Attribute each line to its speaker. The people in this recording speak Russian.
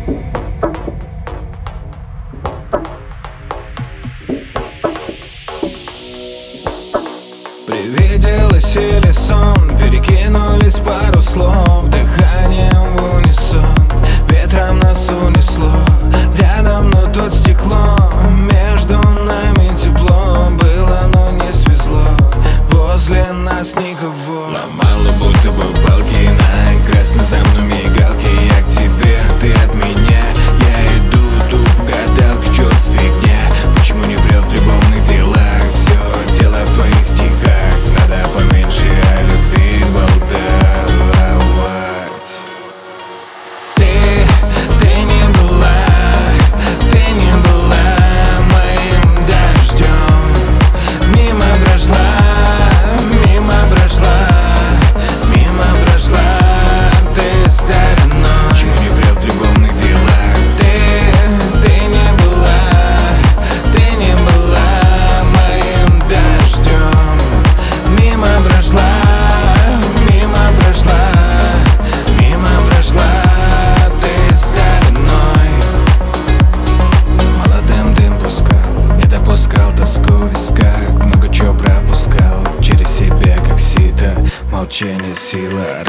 Speaker 1: Привиделось или сон, перекинулись пару слов, дыханием в унисон, ветром нас унесло. Рядом, но тут стекло, между нами тепло было, но не свезло. Возле нас никого. Ломало будто бы палки, на красной за мной мигалки. Я к тебе, ты от меня, я иду тут в гадалке. Чё за фигня, почему не врёт в любовных делах? Всё дело в твоих стихах, надо поменьше о любви болтать. Ты не была моим дождем. Мимо прошла ты стороной. Чего не врёт в любовных делах? Ты не была моим дождем. Мимо прошла ты стороной. Молодым дым пускал, не допускал тоску в висках. Много чего пропускал через себя, как сито. Молчание, сила.